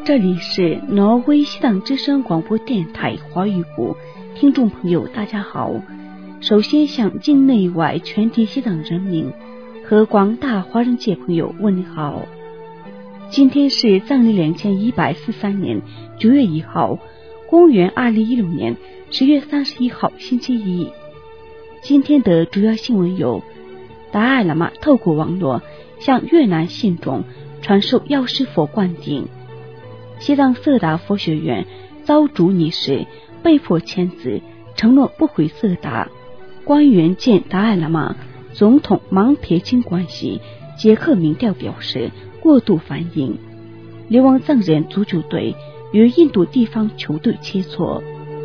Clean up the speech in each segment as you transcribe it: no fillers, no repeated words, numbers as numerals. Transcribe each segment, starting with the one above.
这里是挪威西藏之声广播电台华语部，听众朋友大家好。首先向境内外全体西藏人民和广大华人界朋友问好。今天是藏历2143年9月1号，公元2016年10月31号星期一。今天的主要新闻有：达赖喇嘛透过网络向越南信众传授药师佛灌顶；西藏色达佛学院遭主女士被迫签字，承诺不回色达；官员见达赖喇嘛，总统忙撇清关系；捷克民调表示过度反应；流亡藏人足球队与印度地方球队切磋。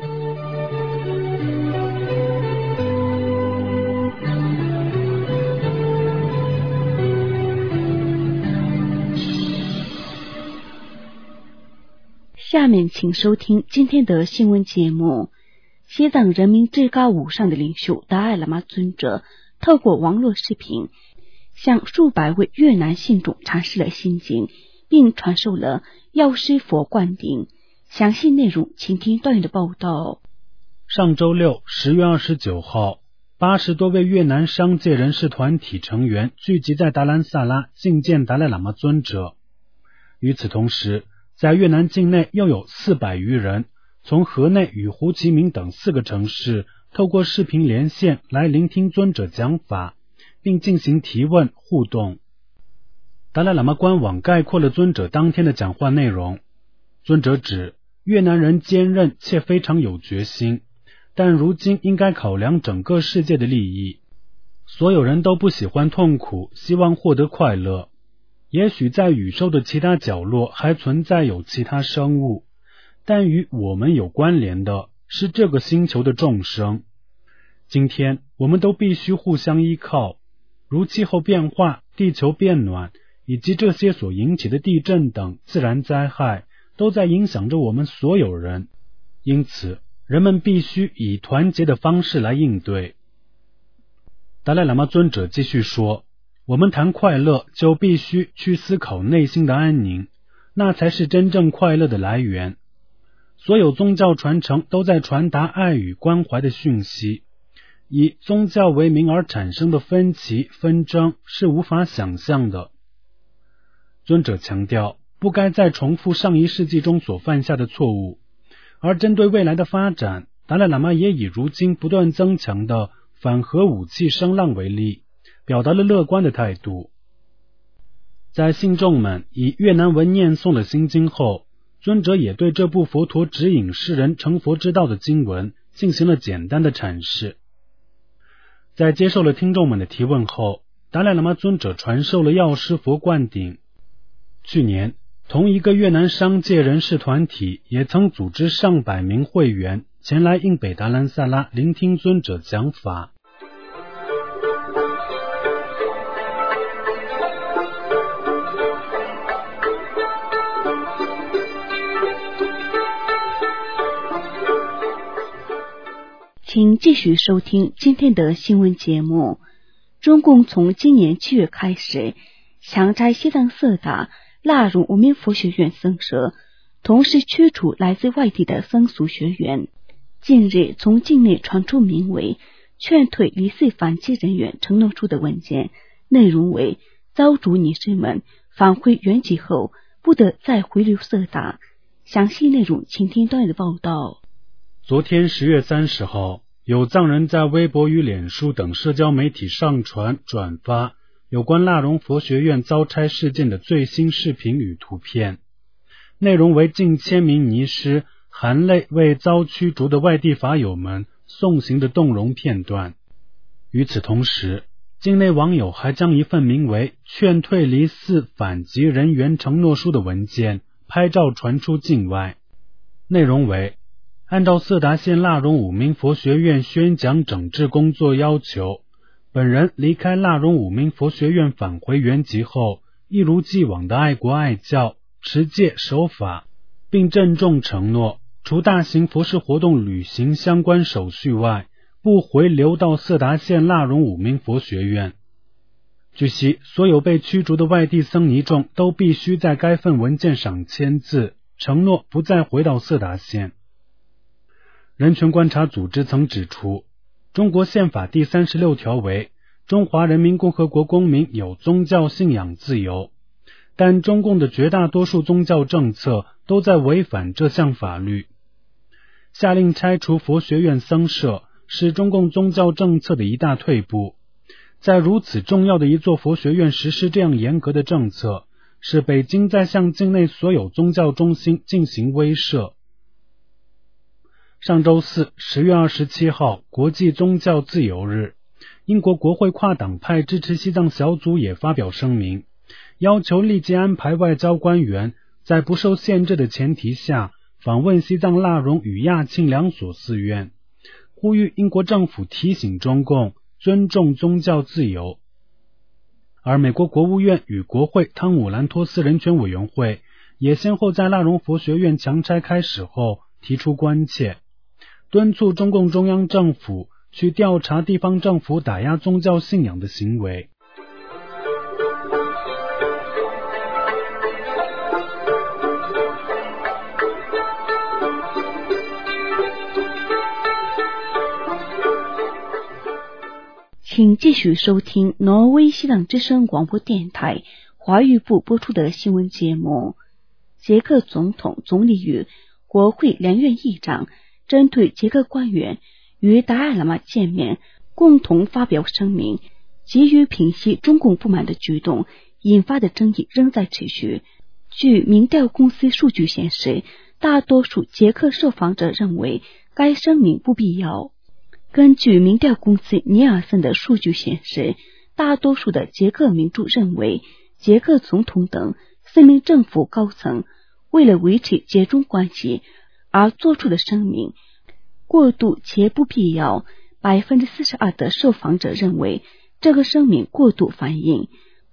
下面请收听今天的新闻节目。西藏人民至高无上的领袖达赖喇嘛尊者透过网络视频向数百位越南信众阐释了心经，并传授了药师佛灌顶。详细内容请听段远的报道。 上周六10月29号，80多位越南商界人士团体成员聚集在达兰萨拉觐见达赖喇嘛尊者。与此同时，在越南境内又有400余人从河内与胡志明等4个城市透过视频连线来聆听尊者讲法，并进行提问互动。达赖喇嘛官网概括了尊者当天的讲话内容。尊者指越南人坚韧且非常有决心，但如今应该考量整个世界的利益。所有人都不喜欢痛苦，希望获得快乐。也许在宇宙的其他角落还存在有其他生物，但与我们有关联的是这个星球的众生。今天我们都必须互相依靠，如气候变化、地球变暖以及这些所引起的地震等自然灾害，都在影响着我们所有人。因此人们必须以团结的方式来应对。达赖喇嘛尊者继续说，我们谈快乐就必须去思考内心的安宁，那才是真正快乐的来源。所有宗教传承都在传达爱与关怀的讯息，以宗教为名而产生的分歧纷争是无法想象的。尊者强调，不该再重复上一世纪中所犯下的错误，而针对未来的发展，达赖喇嘛也以如今不断增强的反核武器声浪为例，表达了乐观的态度。在信众们以越南文念诵了心经后，尊者也对这部佛陀指引世人成佛之道的经文进行了简单的阐释。在接受了听众们的提问后，达赖喇嘛尊者传授了药师佛灌顶。去年，同一个越南商界人士团体也曾组织上百名会员前来印北达兰萨拉聆听尊者讲法。 请继续收听今天的新闻节目。中共从今年7月开始强摘西藏色达腊荣无名佛学院僧舍，同时驱除来自外地的僧俗学员。近日从境内传出名为劝退离世反击人员承诺书的文件，内容为遭主女士们返回原籍后不得再回流色达。详细内容请听段的报道。 昨天10月30号，有藏人在微博与脸书等社交媒体上传转发有关腊荣佛学院遭拆事件的最新视频与图片，内容为近千名尼师含泪为遭驱逐的外地法友们送行的动容片段。与此同时，境内网友还将一份名为劝退离世反击人员承诺书的文件拍照传出境外，内容为按照色达县腊荣五明佛学院宣讲整治工作要求，本人离开腊荣五明佛学院返回原籍后，一如既往的爱国爱教、持戒守法，并郑重承诺，除大型佛事活动履行相关手续外，不回流到色达县腊荣五明佛学院。据悉，所有被驱逐的外地僧尼众都必须在该份文件上签字， 承诺不再回到色达县。人权观察组织曾指出，中国宪法第36条为中华人民共和国公民有宗教信仰自由，但中共的绝大多数宗教政策都在违反这项法律。下令拆除佛学院僧舍是中共宗教政策的一大退步，在如此重要的一座佛学院实施这样严格的政策，是北京在向境内所有宗教中心进行威慑。上周四10月27号国际宗教自由日，英国国会跨党派支持西藏小组也发表声明，要求立即安排外交官员在不受限制的前提下访问西藏腊荣与亚庆两所寺院，呼吁英国政府提醒中共尊重宗教自由。而美国国务院与国会汤姆兰托斯人权委员会也先后在腊荣佛学院强拆开始后提出关切，敦促中共中央政府去调查地方政府打压宗教信仰的行为。 请继续收听挪威西藏之声广播电台华语部播出的新闻节目。捷克总统、总理与国会两院议长针对捷克官员与达赖喇嘛见面，共同发表声明，急于平息中共不满的举动引发的争议仍在持续。据民调公司数据显示，大多数捷克受访者认为该声明不必要。根据民调公司尼尔森的数据显示，大多数的捷克民众认为捷克总统等4名政府高层为了维持捷中关系而做出的声明过度且不必要。42%的受访者认为这个声明过度反应，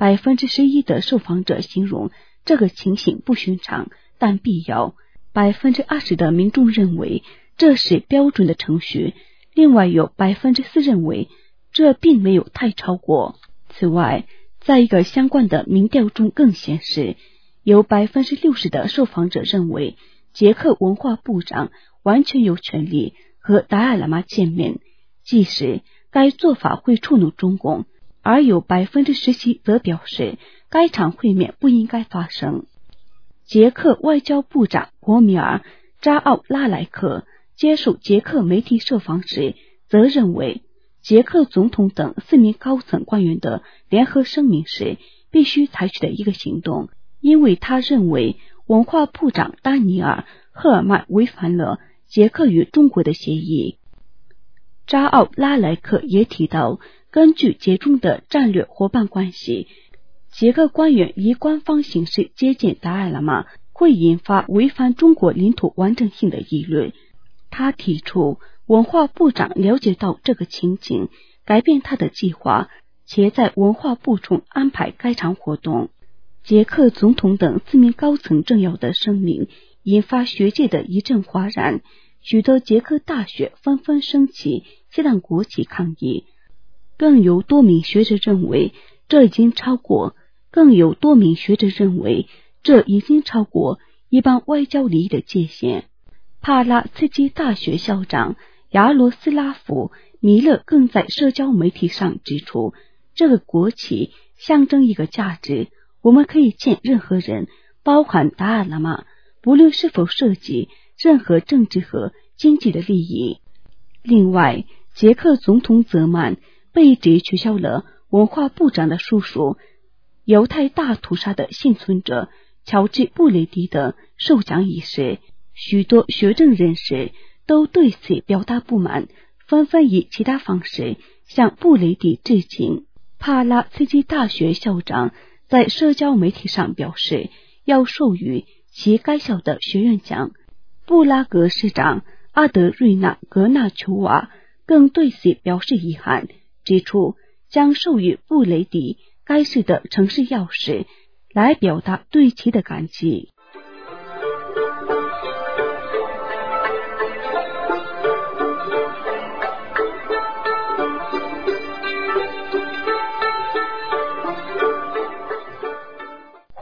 11% 的受访者形容这个情形不寻常但必要， 20% 的民众认为这是标准的程序，另外有 4% 认为这并没有太超过。此外，在一个相关的民调中更显示，有 60% 的受访者认为捷克文化部长完全有权利和达赖喇嘛见面，即使该做法会触怒中共，而有 17% 则表示该场会面不应该发生。捷克外交部长博米尔·扎奥拉莱克接受捷克媒体受访时则认为，捷克总统等4名高层官员的联合声明是必须采取的一个行动，因为他认为文化部长丹尼尔·赫尔曼违反了捷克与中国的协议。扎奥拉莱克也提到，根据捷中的战略伙伴关系，捷克官员以官方形式接见达赖喇嘛会引发违反中国领土完整性的议论。他提出，文化部长了解到这个情景，改变他的计划，且在文化部中安排该场活动。捷克总统等4名高层政要的声明引发学界的一阵哗然，许多捷克大学纷纷升起西藏国旗抗议，更有多名学者认为这已经超过一般外交礼仪的界限。帕拉茨基大学校长亚罗斯拉夫·米勒更在社交媒体上指出，这个国旗象征一个价值，我们可以见任何人，包含达赖喇嘛，不论是否涉及任何政治和经济的利益。另外，捷克总统泽曼被指取消了文化部长的叔叔犹太大屠杀的幸存者乔治·布雷迪的授奖仪式，许多学政人士都对此表达不满，纷纷以其他方式向布雷迪致敬。帕拉茨基大学校长在社交媒体上表示要授予其该校的学院奖。布拉格市长阿德瑞娜·格纳丘瓦更对此表示遗憾，指出将授予布雷迪该市的城市钥匙，来表达对其的感激。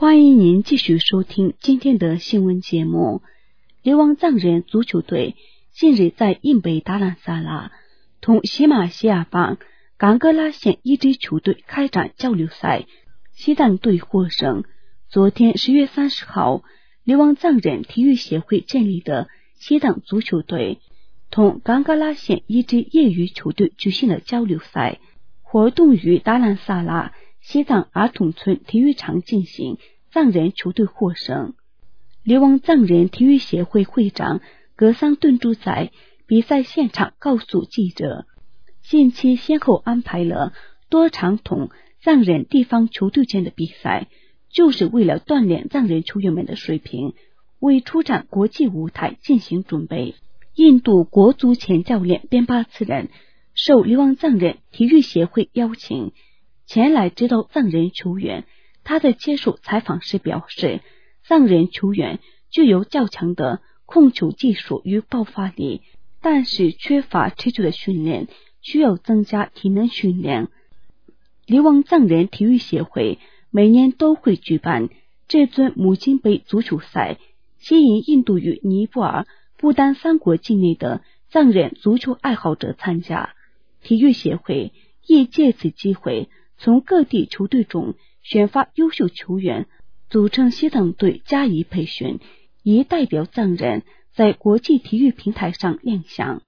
欢迎您继续收听今天的新闻节目。流亡藏人足球队近日在印北达兰萨拉同喜马西亚邦冈格拉县一支球队开展交流赛，西藏队获胜。昨天10月30号，流亡藏人体育协会建立的西藏足球队同冈格拉县一支业余球队举行了交流赛，活动于达兰萨拉西藏儿童村体育场进行，藏人球队获胜。流亡藏人体育协会会长格桑顿珠在比赛现场告诉记者，近期先后安排了多场同藏人地方球队间的比赛，就是为了锻炼藏人球员们的水平，为出战国际舞台进行准备。印度国足前教练边巴次仁受流亡藏人体育协会邀请前来指导藏人球员。他在接受采访时表示，藏人球员具有较强的控球技术与爆发力，但是缺乏持续的训练，需要增加体能训练。流亡藏人体育协会每年都会举办这尊母亲杯足球赛，吸引印度与尼泊尔、不丹3国境内的藏人足球爱好者参加。体育协会亦借此机会从各地球队中选发优秀球员，组成西藏队加以培训，以代表藏人在国际体育平台上亮相。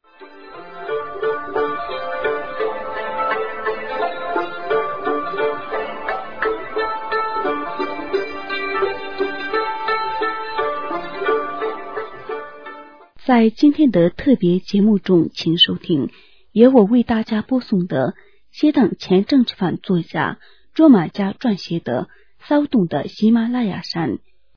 在今天的特别节目中，请收听由我为大家播送的西藏前政治犯作家卓玛家撰写的《骚动的喜马拉雅山》。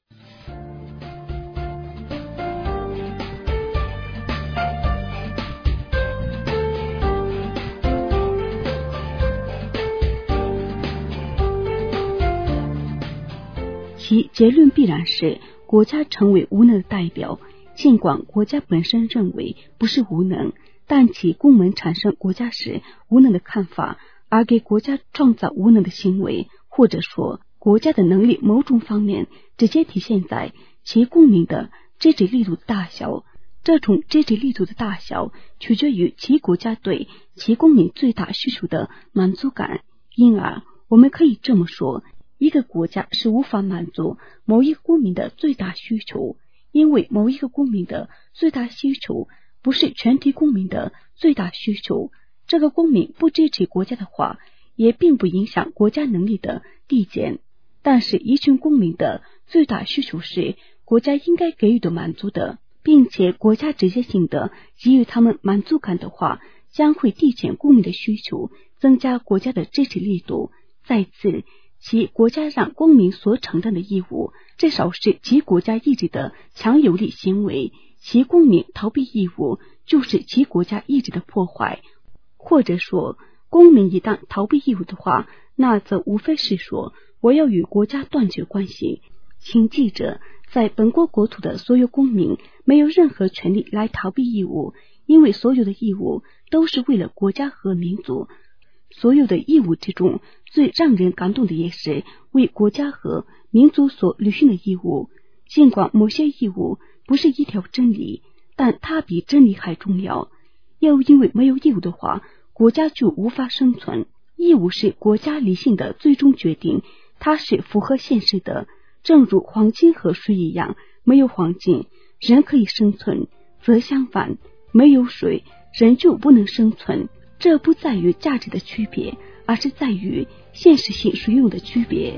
其结论必然是国家成为无能的代表，尽管国家本身认为不是无能，但其公民产生国家是无能的看法，而给国家创造无能的行为，或者说国家的能力某种方面直接体现在其公民的支持力度的大小。这种支持力度的大小取决于其国家对其公民最大需求的满足感。因而我们可以这么说，一个国家是无法满足某一个公民的最大需求，因为某一个公民的最大需求不是全体公民的最大需求。这个公民不支持国家的话，也并不影响国家能力的递减。但是一群公民的最大需求是国家应该给予的满足的，并且国家直接性的给予他们满足感的话，将会递减公民的需求，增加国家的支持力度。再次，其国家让公民所承担的义务，至少是其国家意志的强有力行为。其公民逃避义务，就是其国家意志的破坏。或者说，公民一旦逃避义务的话，那则无非是说我要与国家断绝关系。请记着，在本国国土的所有公民没有任何权利来逃避义务，因为所有的义务都是为了国家和民族。所有的义务之中，最让人感动的也是为国家和民族所履行的义务。尽管某些义务不是一条真理，但它比真理还重要。要因为没有义务的话，国家就无法生存。义务是国家理性的最终决定，它是符合现实的。正如黄金和水一样，没有黄金，人可以生存，则相反，没有水，人就不能生存。这不在于价值的区别，而是在于现实性使用的区别。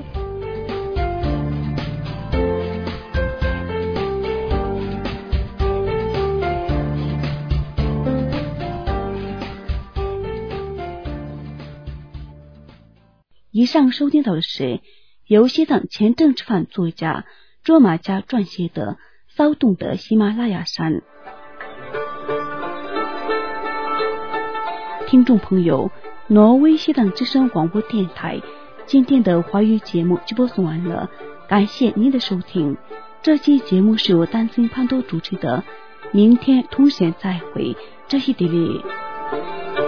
以上收听到的是由西藏前政治犯作家卓玛家撰写的《骚动的喜马拉雅山》。听众朋友，挪威西藏之声广播电台今天的华语节目就播送完了，感谢您的收听。这期节目是由丹森潘多主持的，明天同时再会，这是迪丽。